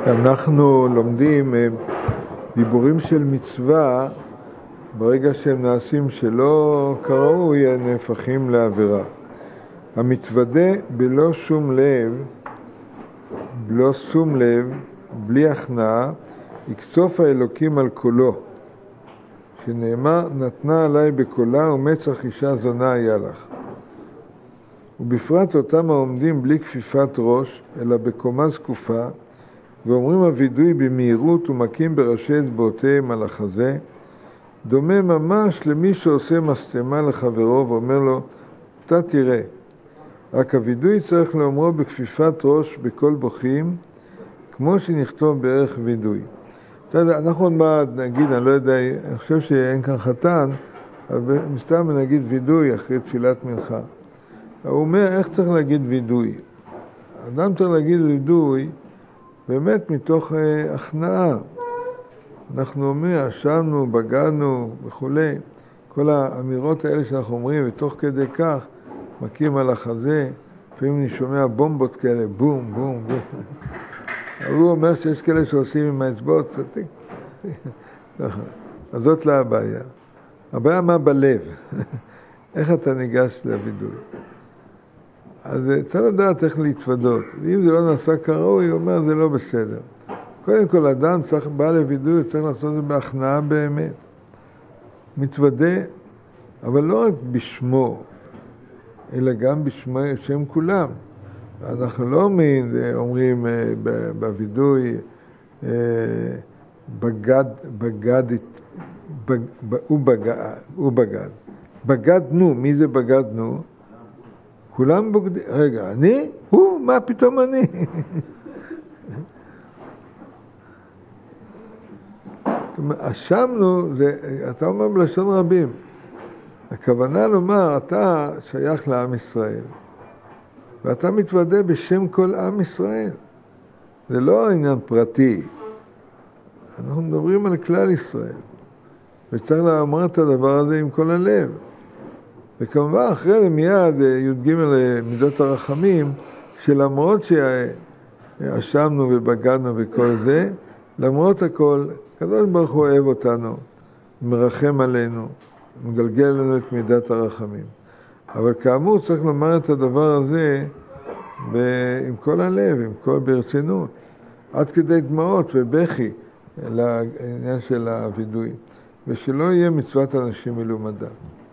אנחנו לומדים דיבורים של מצווה, ברגע שהם נעשים שלא כראוי, הם נהפכים לעבירה. המתוודה בלא שום לב, בלי הכנעה, יקצוף האלוקים על קולו, שנאמר, נתנה עליי בקולה ומצח אישה זונה היה לך. ובפרט אותם העומדים בלי כפיפת ראש, אלא בקומה זקופה, ואומרים הוידוי במהירות ומכים בראשי אצבעותיהם על החזה, דומה ממש למי שעושה מסתמה לחברו ואומר לו, אתה תראה. רק הוידוי צריך לאומרו בכפיפת ראש בכל בוכים, כמו שנכתוב בערך וידוי. אתה יודע, אנחנו עוד מעט נגיד, אני לא יודע, אני חושב שאין כאן חתן, אבל מסתם נגיד וידוי אחרי תפילת מנחה. הוא אומר, איך צריך להגיד וידוי? אדם צריך להגיד וידוי באמת מתוך הכנעה. אנחנו אומרים, אשמנו, בגדנו וכו'. כל האמירות האלה שאנחנו אומרים, ותוך כדי כך, מכים על החזה, לפעמים אני שומע בומבות כאלה, בום, בום, בום. הוא אומר שיש כאלה שעושים עם האצבעות, אז זאת לא הבעיה. הבעיה מה בלב? איך אתה ניגש לוידוי? אז צריך לדעת איך להתוודות. ואם זה לא נעשה כראוי, הוא אומר, זה לא בסדר. קודם כל, אדם בא לוידוי, צריך לעשות את זה בהכנעה באמת. מתוודה, אבל לא רק בשמו, אלא גם בשם כולם. אנחנו לא אומרים בוידוי, הוא בגד. בגדנו, מי זה בגדנו? כולם בוגדים. רגע, אני? הוא? מה פתאום אני? אשמנו, אתה אומר בלשון רבים. הכוונה לומר, אתה שייך לעם ישראל, ואתה מתוודה בשם כל עם ישראל. זה לא עניין פרטי. אנחנו מדברים על כלל ישראל. וצריך לומר את הדבר הזה עם כל הלב. וכמובן, אחרי זה מיד י"ג מידות הרחמים, שלמרות שאשמנו ובגדנו וכל זה, למרות הכל, הקדוש ברוך הוא אוהב אותנו, מרחם עלינו, מגלגל לנו את מידת הרחמים. אבל כאמור צריך לומר את הדבר הזה עם כל הלב, עם כל ברצינות, עד כדי דמעות ובכי לעניין של הוידוי, ושלא יהיה מצוות אנשים מלומדה.